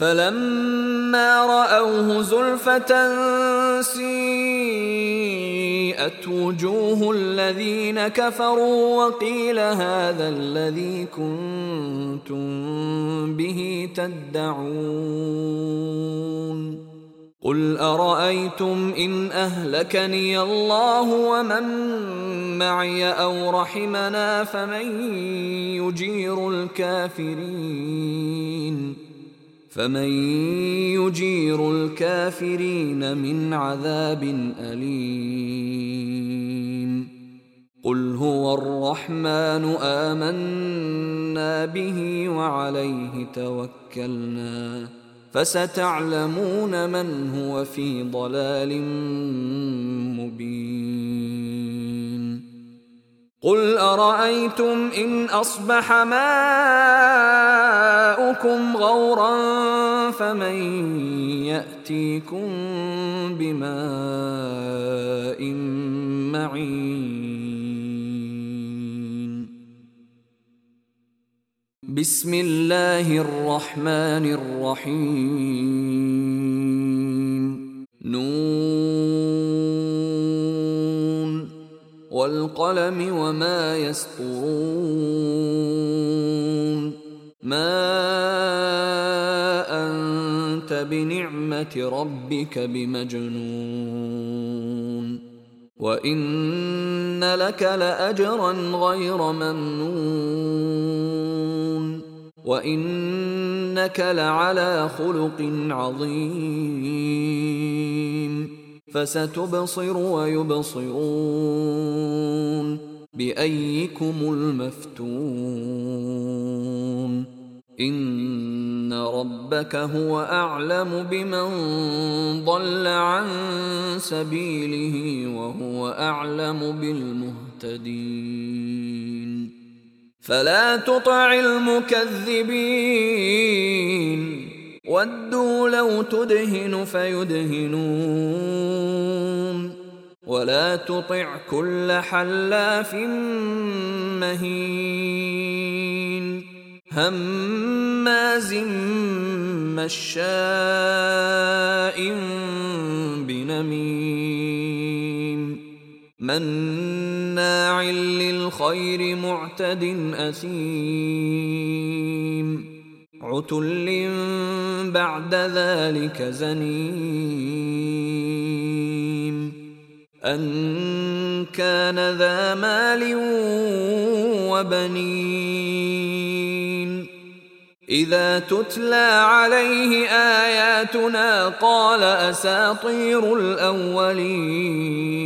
فلما رأوه زلفة سيئت وجوه الذين كفروا وقيل هذا الذي كنتم به تدعون قل أرأيتم إن أهلكني الله ومن معي أو رحمنا فمن يجير الكافرين من عذاب أليم قل هو الرحمن آمنا به وعليه توكلنا فستعلمون من هو في ضلال مبين قل أرأيتم إن أصبح ماؤكم غورا فمن يأتيكم بماء معين بسم الله الرحمن الرحيم نون والقلم وما يسطرون ما أنت بنعمة ربك بمجنون وإن لك لأجرا غير ممنون وإنك لعلى خلق عظيم فستبصر ويبصرون بأيكم المفتون إن ربك هو أعلم بمن ضل عن سبيله وهو أعلم بالمهتدين فلا تطع المكذبين ودوا لو تدهن فيدهنون ولا تطع كل حلاف مهين هماز مشاء بنميم مناع للخير معتد أثيم عتل بعد ذلك زنيم أن كان ذا مال وبنين إذا تتلى عليه آياتنا قال أساطير الأولين